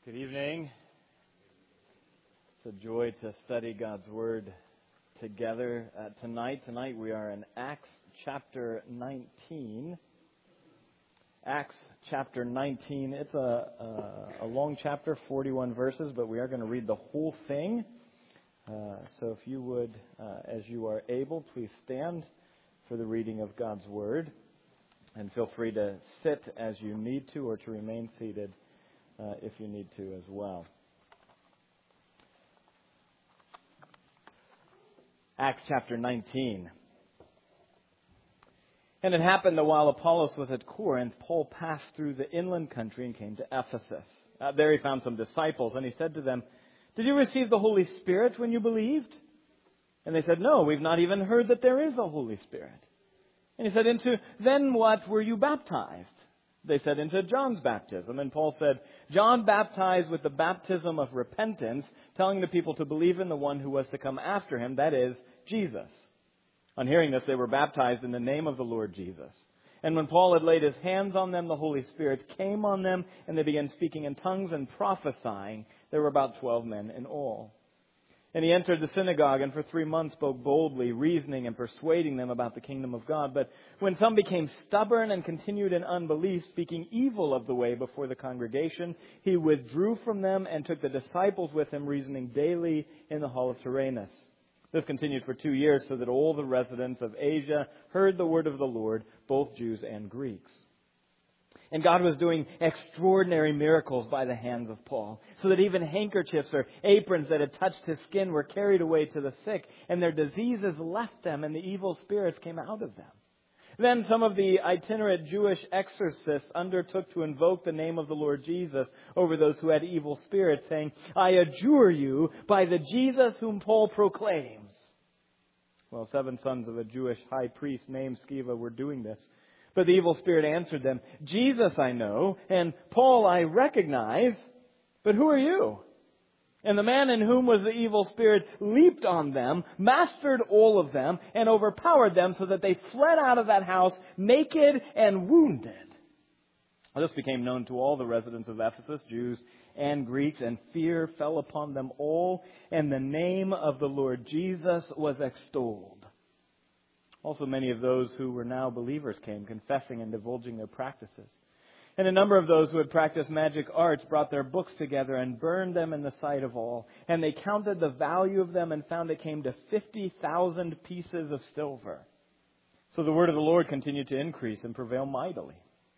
Good evening. It's a joy to study God's Word together tonight. Tonight we are in Acts chapter 19. Acts chapter 19. It's a long chapter, 41 verses, but we are going to read the whole thing. So if you would, as you are able, please stand for the reading of God's Word. And feel free to sit as you need to or to remain seated if you need to as well. Acts chapter 19. And it happened that while Apollos was at Corinth, Paul passed through the inland country and came to Ephesus. There he found some disciples, and he said to them, "Did you receive the Holy Spirit when you believed?" And they said, "No, we've not even heard that there is a Holy Spirit." And he said, "Then what were you baptized?" They said, "Into John's baptism." And Paul said, "John baptized with the baptism of repentance, telling the people to believe in the one who was to come after him, that is, Jesus." On hearing this, they were baptized in the name of the Lord Jesus. And when Paul had laid his hands on them, the Holy Spirit came on them, and they began speaking in tongues and prophesying. There were about 12 men in all. And he entered the synagogue and for 3 months spoke boldly, reasoning and persuading them about the kingdom of God. But when some became stubborn and continued in unbelief, speaking evil of the way before the congregation, he withdrew from them and took the disciples with him, reasoning daily in the hall of Tyrannus. This continued for 2 years, so that all the residents of Asia heard the word of the Lord, both Jews and Greeks. And God was doing extraordinary miracles by the hands of Paul, so that even handkerchiefs or aprons that had touched his skin were carried away to the sick, and their diseases left them, and the evil spirits came out of them. Then some of the itinerant Jewish exorcists undertook to invoke the name of the Lord Jesus over those who had evil spirits, saying, "I adjure you by the Jesus whom Paul proclaims." Well, 7 sons of a Jewish high priest named Sceva were doing this. But the evil spirit answered them, "Jesus I know, and Paul I recognize, but who are you?" And the man in whom was the evil spirit leaped on them, mastered all of them, and overpowered them, so that they fled out of that house naked and wounded. This became known to all the residents of Ephesus, Jews and Greeks, and fear fell upon them all, and the name of the Lord Jesus was extolled. Also, many of those who were now believers came, confessing and divulging their practices. And a number of those who had practiced magic arts brought their books together and burned them in the sight of all. And they counted the value of them and found it came to 50,000 pieces of silver. So the word of the Lord continued to increase and prevail mightily.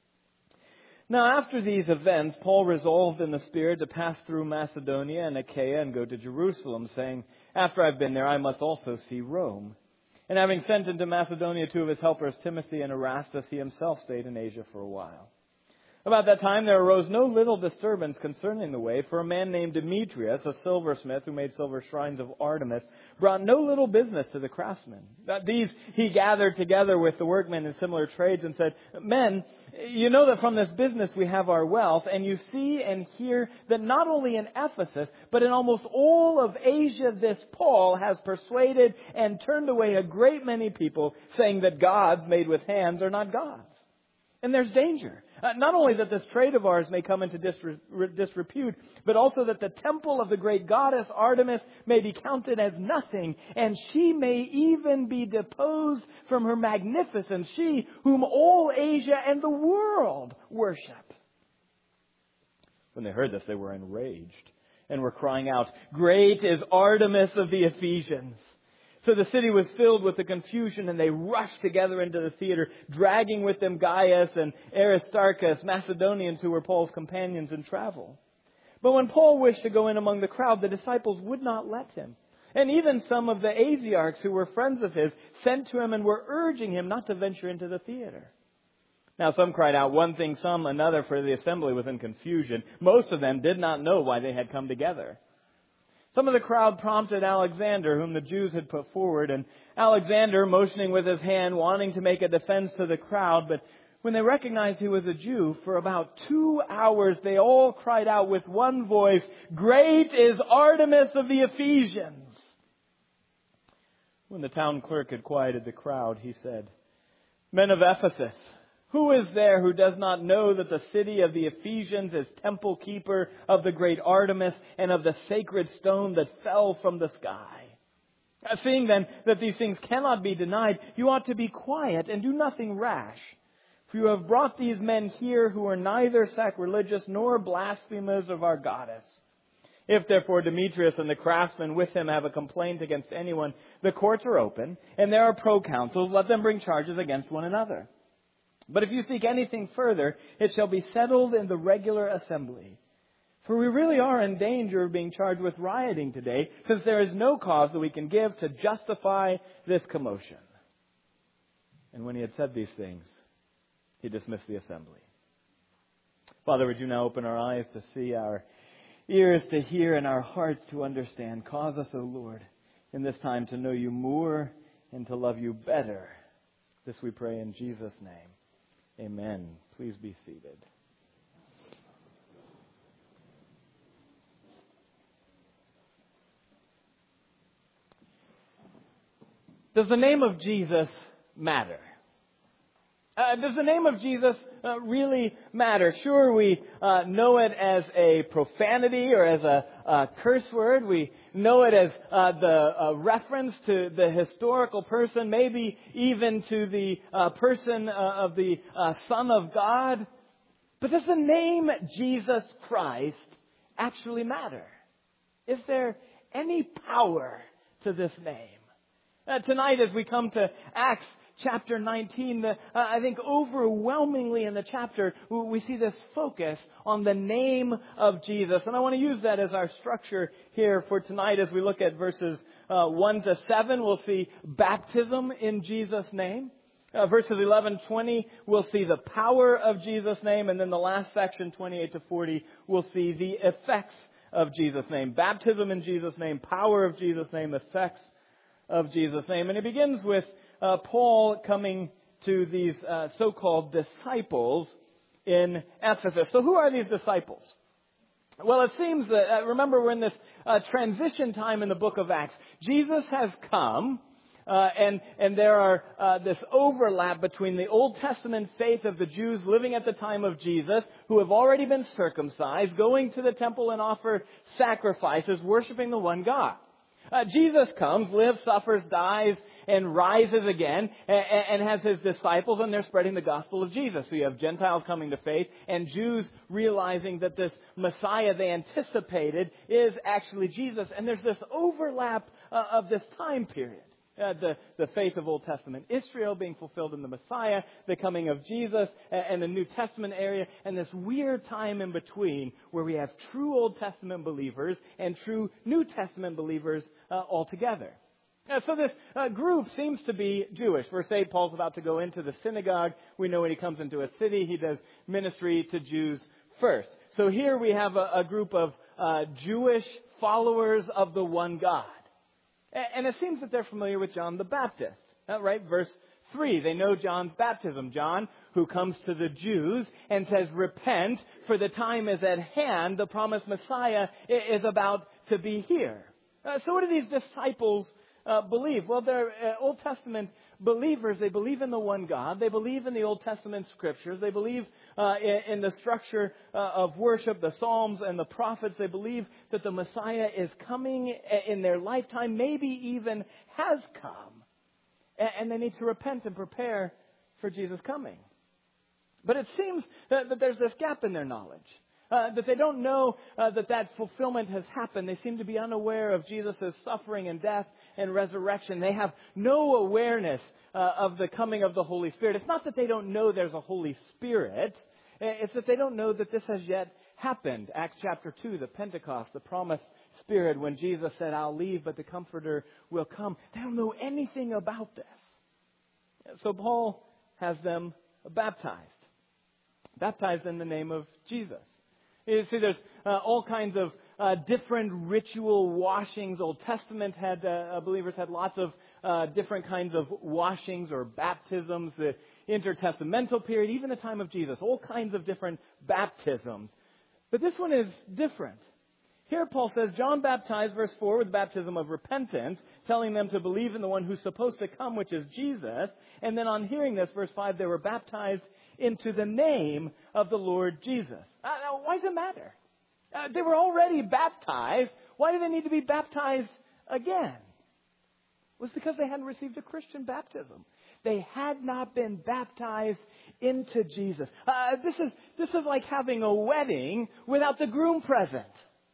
Now, after these events, Paul resolved in the Spirit to pass through Macedonia and Achaia and go to Jerusalem, saying, "After I've been there, I must also see Rome." And having sent into Macedonia 2 of his helpers, Timothy and Erastus, he himself stayed in Asia for a while. About that time there arose no little disturbance concerning the way, for a man named Demetrius, a silversmith who made silver shrines of Artemis, brought no little business to the craftsmen. These he gathered together with the workmen in similar trades and said, "Men, you know that from this business we have our wealth, and you see and hear that not only in Ephesus, but in almost all of Asia this Paul has persuaded and turned away a great many people, saying that gods made with hands are not gods. And there's danger. Not only that this trade of ours may come into disrepute, but also that the temple of the great goddess Artemis may be counted as nothing, and she may even be deposed from her magnificence, she whom all Asia and the world worship." When they heard this, they were enraged and were crying out, "Great is Artemis of the Ephesians." So the city was filled with the confusion, and they rushed together into the theater, dragging with them Gaius and Aristarchus, Macedonians who were Paul's companions in travel. But when Paul wished to go in among the crowd, the disciples would not let him. And even some of the Asiarchs who were friends of his sent to him and were urging him not to venture into the theater. Now some cried out one thing, some another, for the assembly was in confusion. Most of them did not know why they had come together. Some of the crowd prompted Alexander, whom the Jews had put forward, and Alexander, motioning with his hand, wanting to make a defense to the crowd, but when they recognized he was a Jew, for about 2 hours they all cried out with one voice, "Great is Artemis of the Ephesians!" When the town clerk had quieted the crowd, he said, "Men of Ephesus, Who is there who does not know that the city of the Ephesians is temple keeper of the great Artemis and of the sacred stone that fell from the sky? Seeing then that these things cannot be denied, you ought to be quiet and do nothing rash. For you have brought these men here who are neither sacrilegious nor blasphemers of our goddess. If therefore Demetrius and the craftsmen with him have a complaint against anyone, the courts are open, and there are proconsuls. Let them bring charges against one another. But if you seek anything further, it shall be settled in the regular assembly. For we really are in danger of being charged with rioting today, since there is no cause that we can give to justify this commotion. And when he had said these things, he dismissed the assembly. Father, would you now open our eyes to see, our ears to hear, and our hearts to understand. Cause us, O Lord, in this time to know you more and to love you better. This we pray in Jesus' name. Amen. Please be seated. Does the name of Jesus matter? Does the name of Jesus really matter? Sure, we know it as a profanity or as a curse word. We know it as the reference to the historical person, maybe even to the person of the Son of God. But does the name Jesus Christ actually matter? Is there any power to this name? Tonight, as we come to Acts chapter 19, I think overwhelmingly in the chapter, we see this focus on the name of Jesus. And I want to use that as our structure here for tonight as we look at verses 1 to 7. We'll see baptism in Jesus' name. Verses 11-20, we'll see the power of Jesus' name. And then the last section, 28 to 40, we'll see the effects of Jesus' name. Baptism in Jesus' name, power of Jesus' name, effects of Jesus' name. And it begins with Paul coming to these so-called disciples in Ephesus. So who are these disciples? Well, it seems that, remember, we're in this transition time in the book of Acts. Jesus has come, and there are this overlap between the Old Testament faith of the Jews living at the time of Jesus, who have already been circumcised, going to the temple and offer sacrifices, worshiping the one God. Jesus comes, lives, suffers, dies, and rises again, and has his disciples, and they're spreading the gospel of Jesus. So you have Gentiles coming to faith, and Jews realizing that this Messiah they anticipated is actually Jesus. And there's this overlap of this time period. The faith of Old Testament Israel being fulfilled in the Messiah, the coming of Jesus, and the New Testament area, and this weird time in between where we have true Old Testament believers and true New Testament believers all together. So this group seems to be Jewish. Verse 8, Paul's about to go into the synagogue. We know when he comes into a city, he does ministry to Jews first. So here we have a group of Jewish followers of the one God. And it seems that they're familiar with John the Baptist, right? Verse 3, they know John's baptism. John, who comes to the Jews and says, repent, for the time is at hand. The promised Messiah is about to be here. So what do these disciples believe? Well, they're Old Testament believers. They believe in the one God. They believe in the Old Testament scriptures. They believe in the structure of worship, the Psalms and the prophets. They believe that the Messiah is coming in their lifetime, maybe even has come. And they need to repent and prepare for Jesus' coming. But it seems that there's this gap in their knowledge. That they don't know that fulfillment has happened. They seem to be unaware of Jesus' suffering and death and resurrection. They have no awareness of the coming of the Holy Spirit. It's not that they don't know there's a Holy Spirit. It's that they don't know that this has yet happened. Acts chapter 2, the Pentecost, the promised Spirit, when Jesus said, I'll leave, but the Comforter will come. They don't know anything about this. So Paul has them baptized. Baptized in the name of Jesus. You see, there's all kinds of different ritual washings. Old Testament believers had lots of different kinds of washings or baptisms. The intertestamental period, even the time of Jesus, all kinds of different baptisms. But this one is different. Here Paul says, John baptized, verse 4, with baptism of repentance, telling them to believe in the one who's supposed to come, which is Jesus. And then on hearing this, verse 5, they were baptized into the name of the Lord Jesus. Now, why does it matter? They were already baptized. Why do they need to be baptized again? It was because they hadn't received a Christian baptism. They had not been baptized into Jesus. This is like having a wedding without the groom present.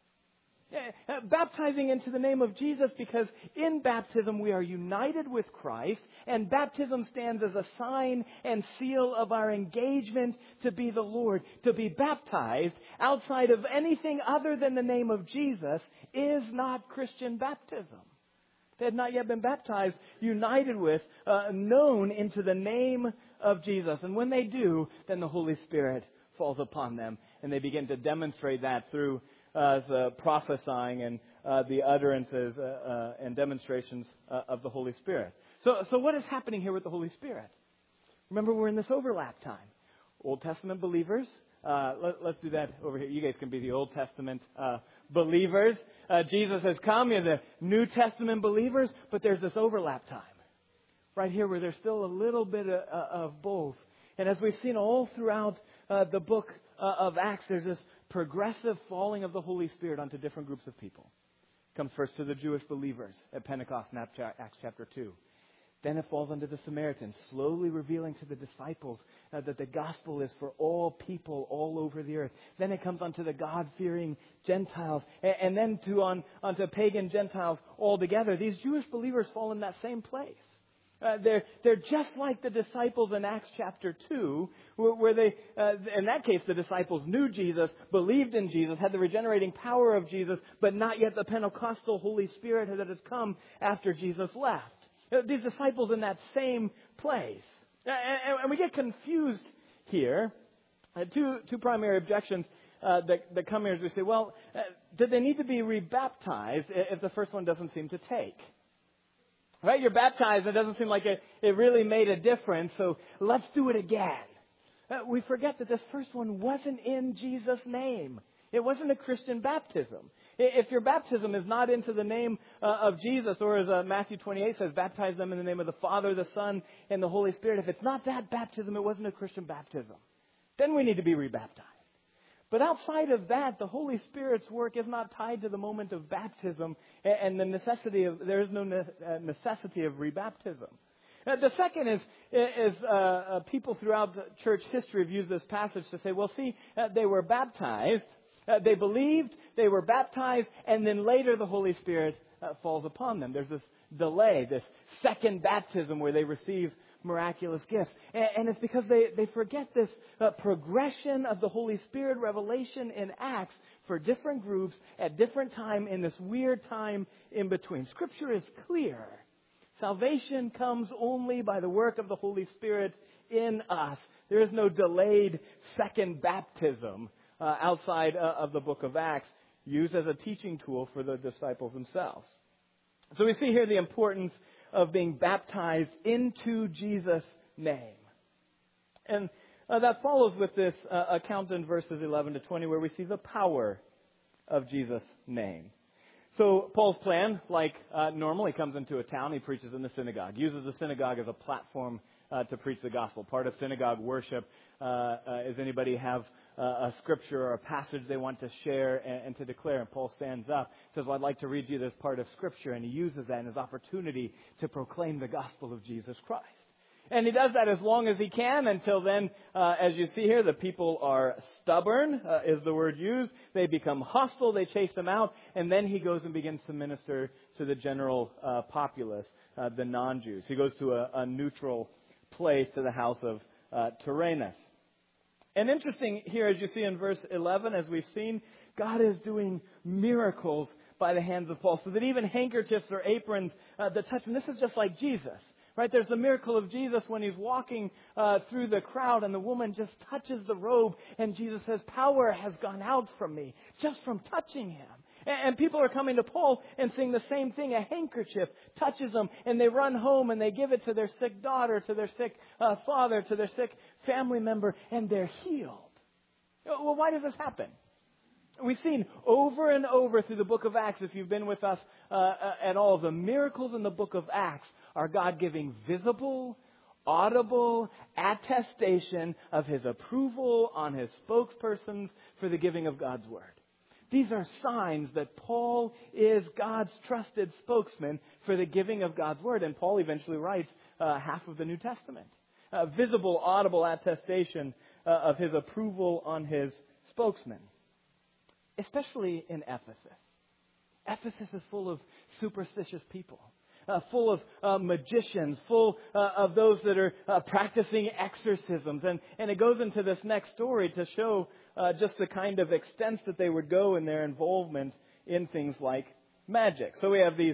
Baptizing into the name of Jesus, because in baptism we are united with Christ, and baptism stands as a sign and seal of our engagement to be the Lord. To be baptized outside of anything other than the name of Jesus is not Christian baptism. They had not yet been baptized, united with, known into the name of Jesus. And when they do, then the Holy Spirit falls upon them, and they begin to demonstrate that through the prophesying and the utterances and demonstrations of the Holy Spirit. So what is happening here with the Holy Spirit? Remember, we're in this overlap time. Old Testament believers. Let's do that over here. You guys can be the Old Testament believers. Jesus has come. You're the New Testament believers. But there's this overlap time right here where there's still a little bit of both. And as we've seen all throughout the book of Acts, there's this progressive falling of the Holy Spirit onto different groups of people. It comes first to the Jewish believers at Pentecost in Acts chapter 2. Then it falls onto the Samaritans, slowly revealing to the disciples that the gospel is for all people all over the earth. Then it comes onto the God-fearing Gentiles, and then onto pagan Gentiles altogether. These Jewish believers fall in that same place. They're just like the disciples in Acts chapter 2, where they, in that case, the disciples knew Jesus, believed in Jesus, had the regenerating power of Jesus, but not yet the Pentecostal Holy Spirit that has come after Jesus left. These disciples in that same place. And we get confused here. Two primary objections that come here is we say, well, did they need to be rebaptized if the first one doesn't seem to take? Right? You're baptized, it doesn't seem like it really made a difference, so let's do it again. We forget that this first one wasn't in Jesus' name. It wasn't a Christian baptism. If your baptism is not into the name of Jesus, or as Matthew 28 says, baptize them in the name of the Father, the Son, and the Holy Spirit, if it's not that baptism, it wasn't a Christian baptism. Then we need to be rebaptized. But outside of that, the Holy Spirit's work is not tied to the moment of baptism, and there is no necessity of rebaptism. The second is people throughout the church history have used this passage to say, well, see, they were baptized, they believed, they were baptized, and then later the Holy Spirit falls upon them. There's this delay, this second baptism where they receive miraculous gifts. And it's because they forget this progression of the Holy Spirit revelation in Acts for different groups at different time in this weird time in between. Scripture is clear. Salvation comes only by the work of the Holy Spirit in us. There is no delayed second baptism outside of the book of Acts, used as a teaching tool for the disciples themselves. So we see here the importance of being baptized into Jesus' name. And that follows with this account in verses 11 to 20 where we see the power of Jesus' name. So Paul's plan, like normal, he comes into a town, he preaches in the synagogue, uses the synagogue as a platform to preach the gospel. Part of synagogue worship is anybody have a scripture or a passage they want to share and to declare. And Paul stands up, says, well, I'd like to read you this part of scripture. And he uses that in his opportunity to proclaim the gospel of Jesus Christ. And he does that as long as he can until then, as you see here, the people are stubborn, is the word used. They become hostile. They chase them out. And then he goes and begins to minister to the general populace, the non-Jews. He goes to a neutral place, to the house of Tyrannus. And interesting here, as you see in verse 11, as we've seen, God is doing miracles by the hands of Paul. So that even handkerchiefs or aprons that touch him. This is just like Jesus. Right? There's the miracle of Jesus when he's walking through the crowd and the woman just touches the robe and Jesus says, power has gone out from me just from touching him. And people are coming to Paul and saying the same thing. A handkerchief touches them and they run home and they give it to their sick daughter, to their sick father, to their sick family member, and they're healed. Well, why does this happen? We've seen over and over through the book of Acts, if you've been with us at all, the miracles in the book of Acts are God giving visible, audible attestation of his approval on his spokespersons for the giving of God's word. These are signs that Paul is God's trusted spokesman for the giving of God's word. And Paul eventually writes half of the New Testament. Visible, audible attestation of his approval on his spokesman. Especially in Ephesus. Ephesus is full of superstitious people. Full of magicians, full of those that are practicing exorcisms. And it goes into this next story to show just the kind of extents that they would go in their involvement in things like magic. So we have these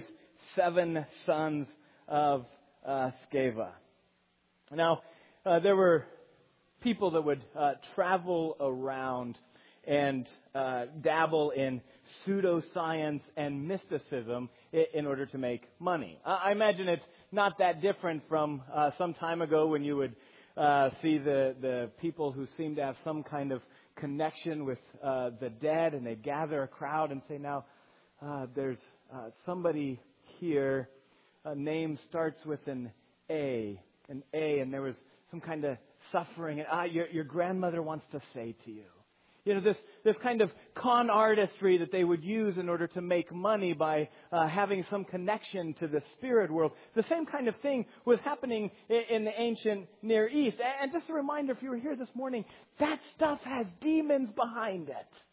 7 sons of Sceva. Now, there were people that would travel around and dabble in pseudoscience and mysticism in order to make money. I imagine it's not that different from some time ago when you would see the people who seem to have some kind of connection with the dead, and they'd gather a crowd and say, now, there's somebody here, a name starts with an A, and there was some kind of suffering, and your grandmother wants to say to you. You know, this kind of con artistry that they would use in order to make money by having some connection to the spirit world. The same kind of thing was happening in the ancient Near East. And just a reminder, if you were here this morning, that stuff has demons behind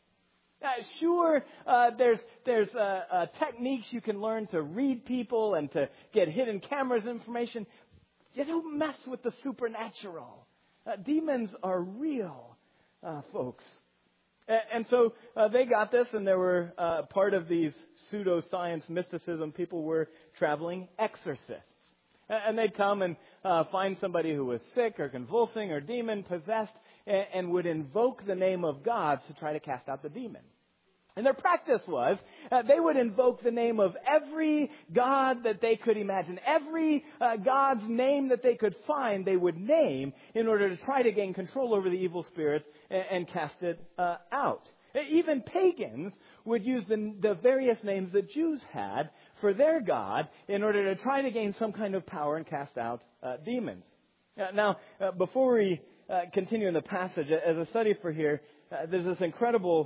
it. Sure, there's techniques you can learn to read people and to get hidden cameras information. You don't mess with the supernatural. Demons are real, folks. And so they got this, and there were part of these pseudoscience mysticism. People were traveling exorcists. And they'd come and find somebody who was sick or convulsing or demon-possessed and would invoke the name of God to try to cast out the demon. And their practice was they would invoke the name of every god that they could imagine. Every god's name that they could find, they would name in order to try to gain control over the evil spirits and cast it out. Even pagans would use the various names that Jews had for their God in order to try to gain some kind of power and cast out demons. Now, before we continue in the passage, as a study for here, there's this incredible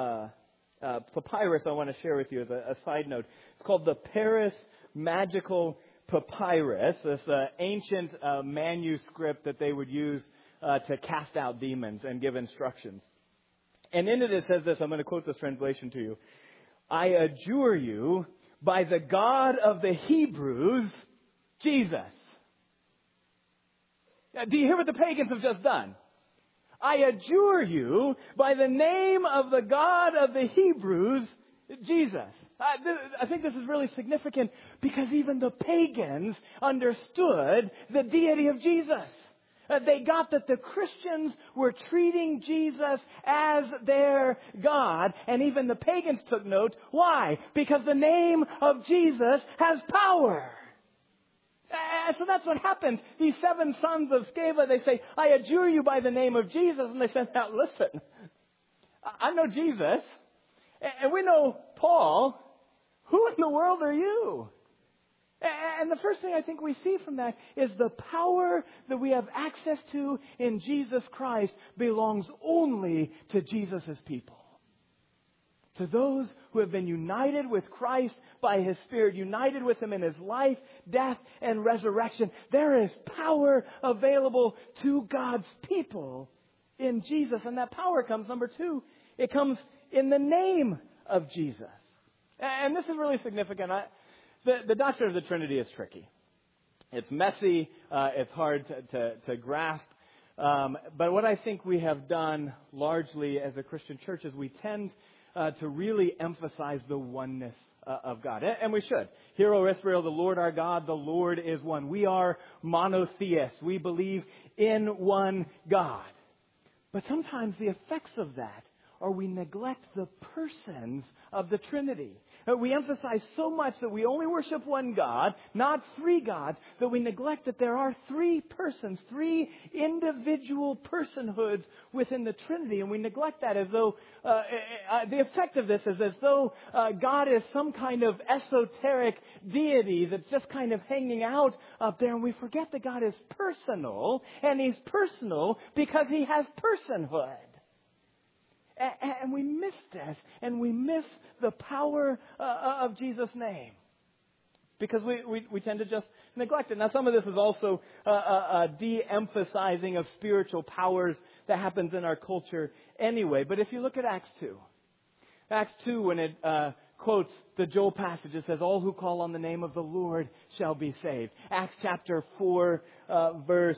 papyrus I want to share with you as a side note. It's called the Paris Magical Papyrus, this ancient manuscript that they would use to cast out demons and give instructions. And in it says this, I'm going to quote this translation to you. I adjure you by the God of the Hebrews, Jesus. Now, do you hear what the pagans have just done? I adjure you by the name of the God of the Hebrews, Jesus. I think this is really significant because even the pagans understood the deity of Jesus. They got that the Christians were treating Jesus as their God, and even the pagans took note. Why? Because the name of Jesus has power. So that's what happens. These 7 sons of Sceva, they say, I adjure you by the name of Jesus. And they said, now listen, I know Jesus, and we know Paul. Who in the world are you? And the first thing I think we see from that is the power that we have access to in Jesus Christ belongs only to Jesus' people. To those who have been united with Christ by His Spirit, united with Him in His life, death, and resurrection, there is power available to God's people in Jesus. And that power comes, number 2, it comes in the name of Jesus. And this is really significant. The doctrine of the Trinity is tricky. It's messy. It's hard to grasp. But what I think we have done largely as a Christian church is we tend to really emphasize the oneness of God. And we should. Hear, O Israel, the Lord our God, the Lord is one. We are monotheists. We believe in one God. But sometimes the effects of that or we neglect the persons of the Trinity. We emphasize so much that we only worship one God, not three gods, that we neglect that there are three persons, three individual personhoods within the Trinity. And we neglect that as though, the effect of this is as though God is some kind of esoteric deity that's just kind of hanging out up there. And we forget that God is personal, and He's personal because He has personhood. And we miss this, and we miss the power of Jesus' name because we tend to just neglect it. Now, some of this is also a de-emphasizing of spiritual powers that happens in our culture anyway. But if you look at Acts 2, when it quotes the Joel passage, it says, "All who call on the name of the Lord shall be saved." Acts chapter 4, verse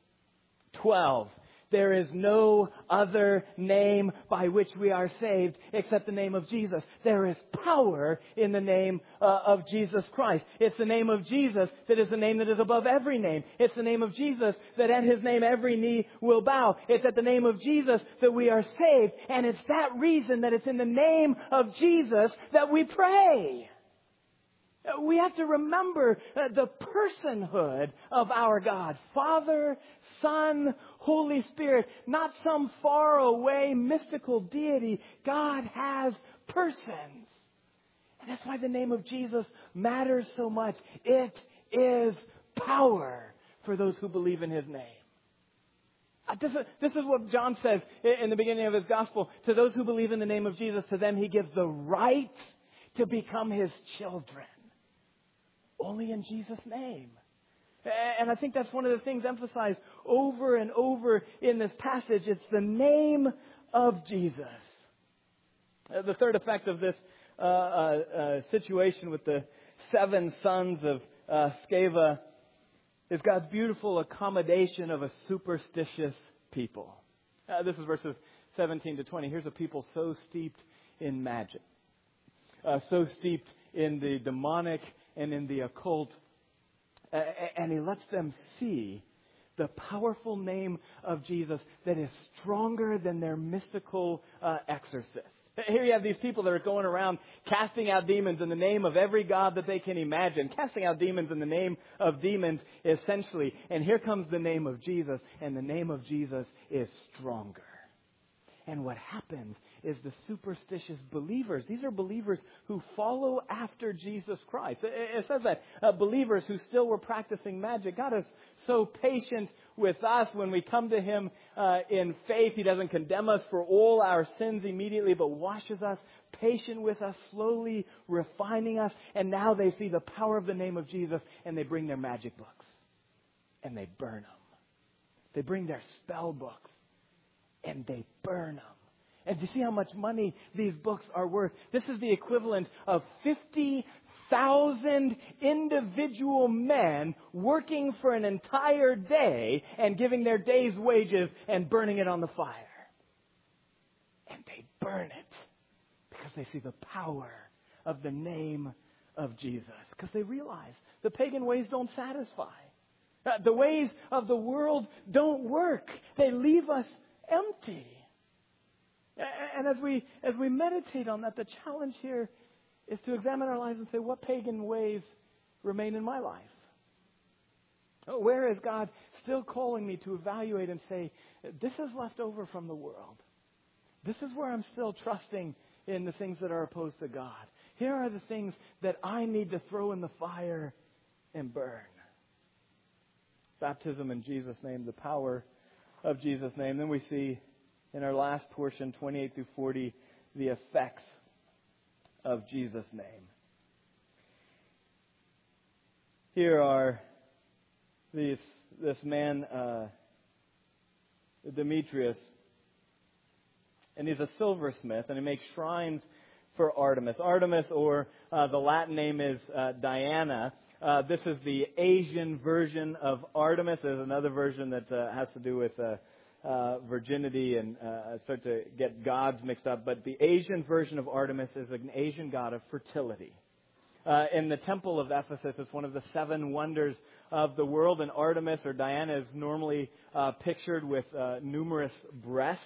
12. There is no other name by which we are saved except the name of Jesus. There is power in the name of Jesus Christ. It's the name of Jesus that is the name that is above every name. It's the name of Jesus that at His name every knee will bow. It's at the name of Jesus that we are saved. And it's that reason that it's in the name of Jesus that we pray. We have to remember the personhood of our God. Father, Son, Holy Spirit. Not some far away mystical deity. God has persons. And that's why the name of Jesus matters so much. It is power for those who believe in His name. This is what John says in the beginning of his gospel. To those who believe in the name of Jesus, to them He gives the right to become His children. Only in Jesus' name. And I think that's one of the things emphasized over and over in this passage. It's the name of Jesus. The third effect of this situation with the 7 sons of Sceva is God's beautiful accommodation of a superstitious people. This is verses 17 to 20. Here's a people so steeped in magic, so steeped in the demonic and in the occult, and He lets them see the powerful name of Jesus that is stronger than their mystical exorcists. Here you have these people that are going around casting out demons in the name of every god that they can imagine. Casting out demons in the name of demons, essentially. And here comes the name of Jesus, and the name of Jesus is stronger. And what happens is the superstitious believers, these are believers who follow after Jesus Christ. It says that believers who still were practicing magic. God is so patient with us when we come to Him in faith. He doesn't condemn us for all our sins immediately, but washes us, patient with us, slowly refining us. And now they see the power of the name of Jesus, and they bring their magic books and they burn them. They bring their spell books and they burn them. And do you see how much money these books are worth? This is the equivalent of 50,000 individual men working for an entire day and giving their day's wages and burning it on the fire. And they burn it because they see the power of the name of Jesus. Because they realize the pagan ways don't satisfy. The ways of the world don't work. They leave us empty. And as we meditate on that, the challenge here is to examine our lives and say, what pagan ways remain in my life? Where is God still calling me to evaluate and say, this is left over from the world. This is where I'm still trusting in the things that are opposed to God. Here are the things that I need to throw in the fire and burn. Baptism in Jesus' name, the power of Jesus' name. Then we see in our last portion, 28 through 40, the effects of Jesus' name. Here are this man, Demetrius, and he's a silversmith, and he makes shrines for Artemis. Artemis, or the Latin name is Diana. This is the Asian version of Artemis. There's another version that has to do with virginity and start to get gods mixed up. But the Asian version of Artemis is an Asian god of fertility. In the temple of Ephesus, it's one of the 7 wonders of the world. And Artemis, or Diana, is normally pictured with numerous breasts.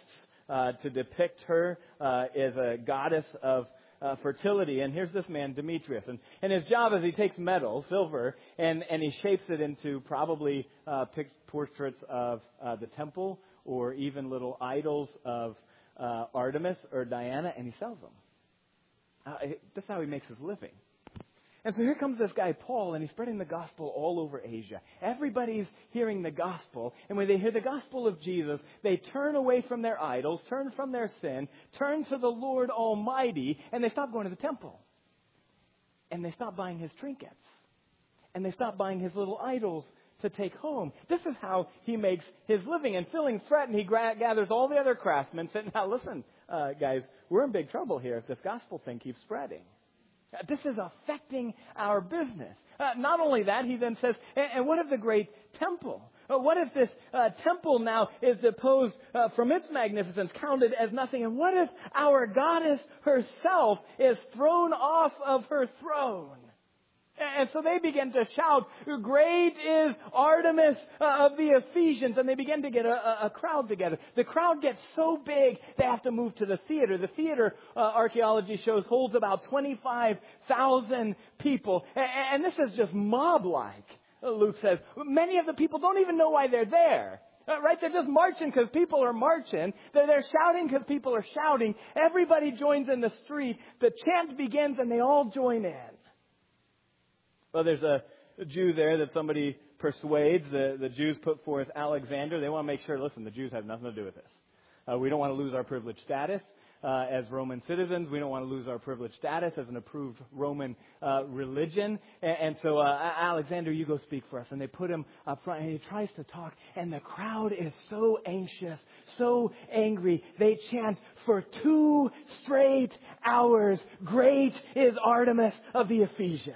to depict her as a goddess of fertility. And here's this man, Demetrius. And his job is he takes metal, silver, and he shapes it into probably portraits of the temple or even little idols of Artemis or Diana, and he sells them. That's how he makes his living. And so here comes this guy, Paul, and he's spreading the gospel all over Asia. Everybody's hearing the gospel, and when they hear the gospel of Jesus, they turn away from their idols, turn from their sin, turn to the Lord Almighty, and they stop going to the temple. And they stop buying his trinkets. And they stop buying his little idols to take home. This is how he makes his living. And feeling threatened, he gathers all the other craftsmen, saying, now listen, guys, we're in big trouble here if this gospel thing keeps spreading. This is affecting our business. Not only that, he then says, and what of the great temple? What if this temple now is deposed from its magnificence, counted as nothing? And what if our goddess herself is thrown off of her throne? And so they begin to shout, great is Artemis of the Ephesians. And they begin to get a crowd together. The crowd gets so big, they have to move to the theater. The theater, archaeology shows, holds about 25,000 people. And this is just mob-like, Luke says. Many of the people don't even know why they're there. Right? They're just marching because people are marching. They're shouting because people are shouting. Everybody joins in the street. The chant begins and they all join in. Well, there's a Jew there that somebody persuades. The Jews put forth Alexander. They want to make sure, listen, the Jews have nothing to do with this. We don't want to lose our privileged status as Roman citizens. We don't want to lose our privileged status as an approved Roman religion. And so, Alexander, you go speak for us. And they put him up front, and he tries to talk. And the crowd is so anxious, so angry. They chant for 2 straight hours, great is Artemis of the Ephesians.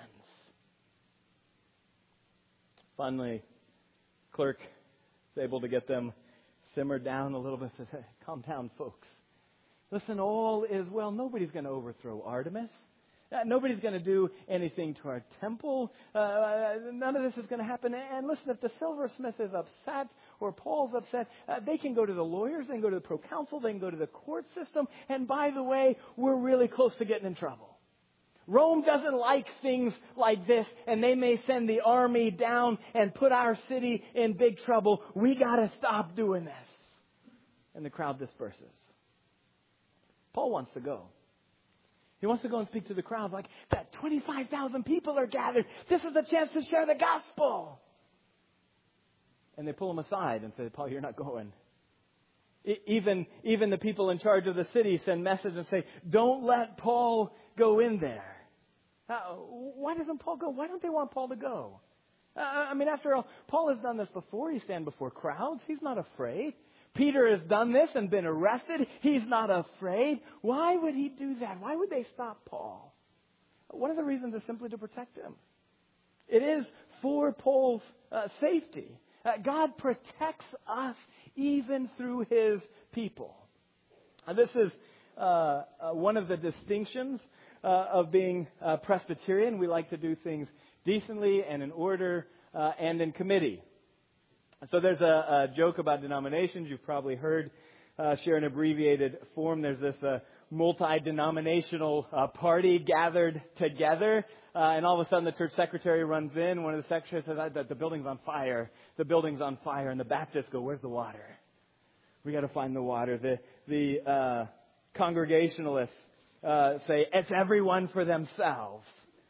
Finally, clerk is able to get them simmered down a little bit. Says, hey, calm down, folks. Listen, all is well. Nobody's going to overthrow Artemis. Nobody's going to do anything to our temple. None of this is going to happen. And listen, if the silversmith is upset or Paul's upset, they can go to the lawyers. They can go to the proconsul. They can go to the court system. And by the way, we're really close to getting in trouble. Rome doesn't like things like this, and they may send the army down and put our city in big trouble. We got to stop doing this. And the crowd disperses. Paul wants to go. He wants to go and speak to the crowd like that. 25,000 people are gathered. This is a chance to share the gospel. And they pull him aside and say, Paul, you're not going. Even the people in charge of the city send messages and say, don't let Paul go in there. Why doesn't Paul go? Why don't they want Paul to go? After all, Paul has done this before. He stands before crowds. He's not afraid. Peter has done this and been arrested. He's not afraid. Why would he do that? Why would they stop Paul? One of the reasons is simply to protect him. It is for Paul's safety. God protects us even through his people. This is one of the distinctions of being Presbyterian. We like to do things decently and in order and in committee. So there's a joke about denominations. You've probably heard share an abbreviated form. There's this multi-denominational party gathered together. And all of a sudden the church secretary runs in. One of the secretaries says, the building's on fire. The building's on fire. And the Baptists go, where's the water? We got to find the water. The Congregationalists say, it's everyone for themselves.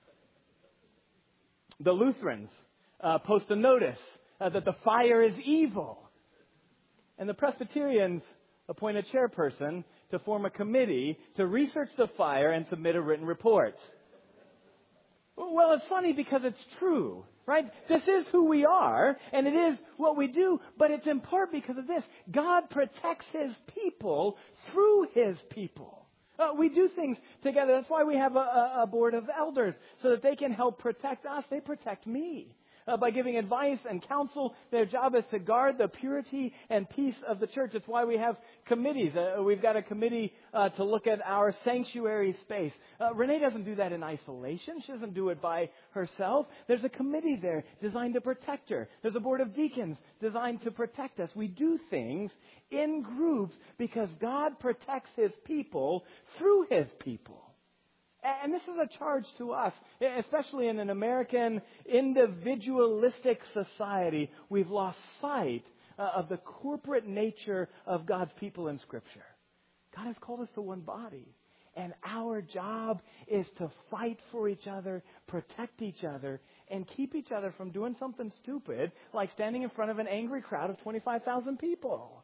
The Lutherans post a notice that the fire is evil. And the Presbyterians appoint a chairperson to form a committee to research the fire and submit a written report. Well, it's funny because it's true, right? This is who we are, and it is what we do, but it's in part because of this. God protects his people through his people. We do things together. That's why we have a board of elders, so that they can help protect us. They protect me. by giving advice and counsel. Their job is to guard the purity and peace of the church. It's why we have committees. We've got a committee to look at our sanctuary space. Renee doesn't do that in isolation. She doesn't do it by herself. There's a committee there designed to protect her. There's a board of deacons designed to protect us. We do things in groups because God protects His people through His people. And this is a charge to us, especially in an American individualistic society. We've lost sight of the corporate nature of God's people in Scripture. God has called us to one body. And our job is to fight for each other, protect each other, and keep each other from doing something stupid like standing in front of an angry crowd of 25,000 people.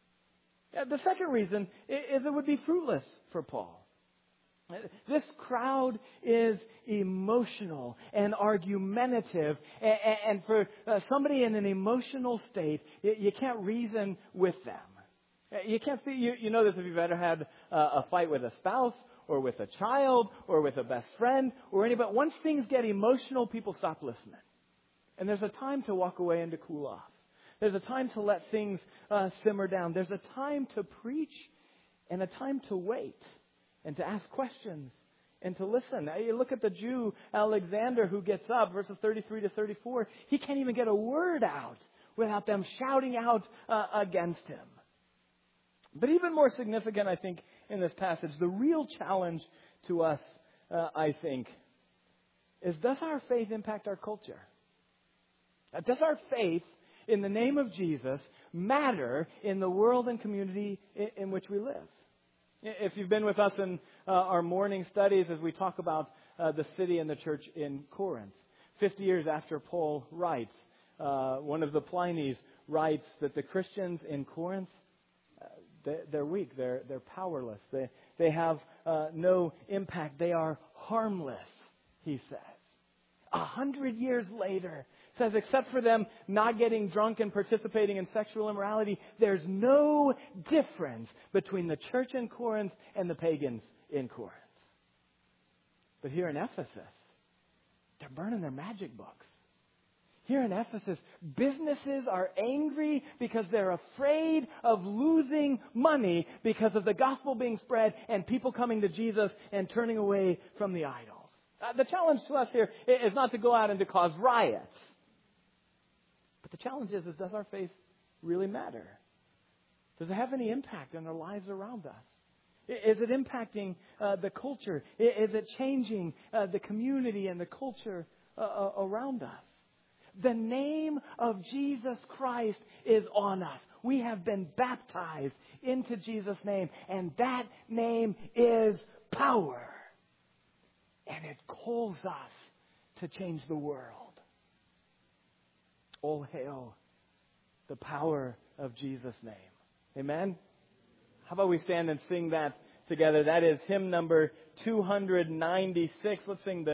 The second reason is it would be fruitless for Paul. This crowd is emotional and argumentative, and for somebody in an emotional state, you can't reason with them. You can't see, you know this if you've ever had a fight with a spouse or with a child or with a best friend or anybody. Once things get emotional, people stop listening. And there's a time to walk away and to cool off. There's a time to let things simmer down. There's a time to preach and a time to wait and to ask questions and to listen. Now, you look at the Jew Alexander who gets up, verses 33 to 34. He can't even get a word out without them shouting out against him. But even more significant, I think, in this passage, the real challenge to us, I think, is does our faith impact our culture? Does our faith in the name of Jesus matter in the world and community in which we live? If you've been with us in our morning studies as we talk about the city and the church in Corinth, 50 years after Paul writes, one of the Plinies writes that the Christians in Corinth, they're weak, they're powerless, they have no impact, they are harmless, he says. 100 years later, says except for them not getting drunk and participating in sexual immorality, there's no difference between the church in Corinth and the pagans in Corinth. But here in Ephesus, they're burning their magic books. Here in Ephesus, businesses are angry because they're afraid of losing money because of the gospel being spread and people coming to Jesus and turning away from the idols. The challenge to us here is not to go out and to cause riots. But the challenge is does our faith really matter? Does it have any impact on our lives around us? Is it impacting the culture? Is it changing the community and the culture around us? The name of Jesus Christ is on us. We have been baptized into Jesus' name, and that name is power. And it calls us to change the world. All hail the power of Jesus' name. Amen? How about we stand and sing that together? That is hymn number 296. Let's sing the